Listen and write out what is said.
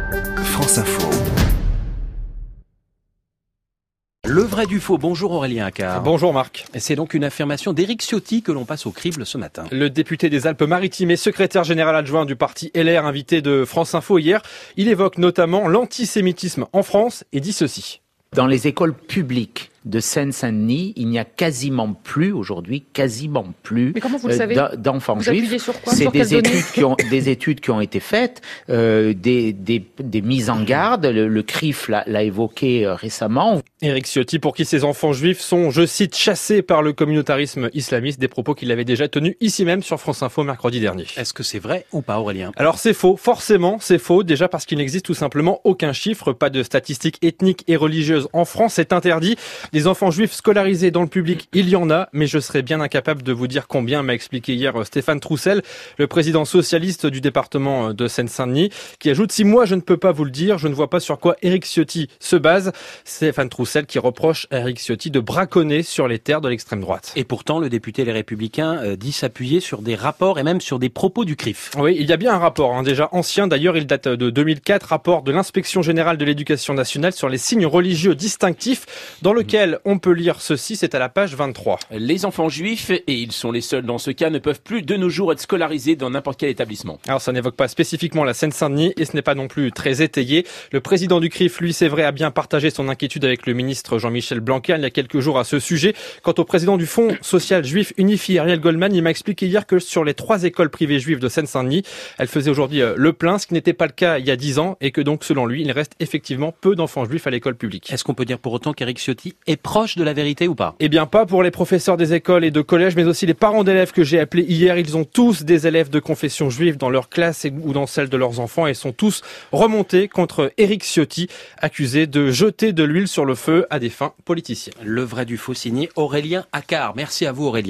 France Info. Le vrai du faux. Bonjour Aurélien Accard. Bonjour Marc. C'est donc une affirmation d'Éric Ciotti que l'on passe au crible ce matin. Le député des Alpes-Maritimes et secrétaire général adjoint du parti LR, invité de France Info hier, il évoque notamment l'antisémitisme en France et dit ceci. Dans les écoles publiques de Seine-Saint-Denis, il n'y a quasiment plus Mais comment vous le savez d'enfants Vous juifs. appuyez sur quoi? C'est Sur quelles des études qui ont été faites, des mises en garde. Le CRIF l'a évoqué récemment. Éric Ciotti, pour qui ces enfants juifs sont, je cite, chassés par le communautarisme islamiste, des propos qu'il avait déjà tenus ici même sur France Info mercredi dernier. Est-ce que c'est vrai ou pas, Aurélien? Alors c'est faux, forcément c'est faux, déjà parce qu'il n'existe tout simplement aucun chiffre, pas de statistiques ethniques et religieuses en France, c'est interdit. Des enfants juifs scolarisés dans le public, il y en a, mais je serais bien incapable de vous dire combien, m'a expliqué hier Stéphane Troussel, le président socialiste du département de Seine-Saint-Denis, qui ajoute: si moi je ne peux pas vous le dire, je ne vois pas sur quoi Éric Ciotti se base. Stéphane Troussel qui reproche à Éric Ciotti de braconner sur les terres de l'extrême droite. Et pourtant, le député Les Républicains dit s'appuyer sur des rapports et même sur des propos du CRIF. Oui, il y a bien un rapport, déjà ancien d'ailleurs, il date de 2004, rapport de l'Inspection générale de l'éducation nationale sur les signes religieux distinctifs, dans lequel on peut lire ceci, c'est à la page 23. Les enfants juifs, et ils sont les seuls dans ce cas, ne peuvent plus de nos jours être scolarisés dans n'importe quel établissement. Alors ça n'évoque pas spécifiquement la Seine-Saint-Denis et ce n'est pas non plus très étayé. Le président du CRIF, lui, c'est vrai, a bien partagé son inquiétude avec le ministre Jean-Michel Blanquer il y a quelques jours à ce sujet. Quant au président du Fonds social juif unifié, Ariel Goldman, il m'a expliqué hier que sur les 3 écoles privées juives de Seine-Saint-Denis, elles faisaient aujourd'hui le plein, ce qui n'était pas le cas il y a 10 ans et que donc, selon lui, il reste effectivement peu d'enfants juifs à l'école publique. Est-ce qu'on peut dire pour autant qu'Éric Ciotti est proche de la vérité ou pas? Eh bien pas pour les professeurs des écoles et de collèges, mais aussi les parents d'élèves que j'ai appelés hier. Ils ont tous des élèves de confession juive dans leur classe ou dans celle de leurs enfants et sont tous remontés contre Éric Ciotti, accusé de jeter de l'huile sur le feu à des fins politiciennes. Le vrai du faux signé Aurélien Accard. Merci à vous Aurélien.